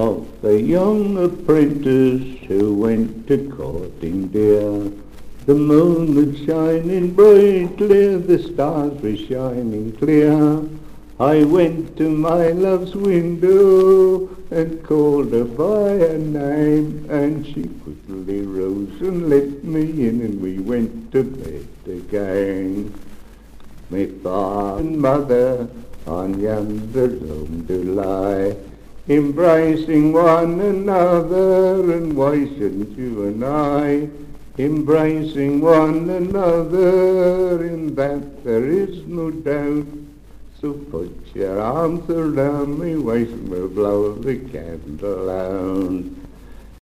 of the young apprentice who went to courting dear. The moon was shining brightly, the stars were shining clear. I went to my love's window and called her by her name, and she quickly rose and let me in, and we went to bed again. My father and mother on yonder lawn do lie, embracing one another, and why shouldn't you and I? Embracing one another, in that there is no doubt. So put your arms around me waist and we'll blow the candle out.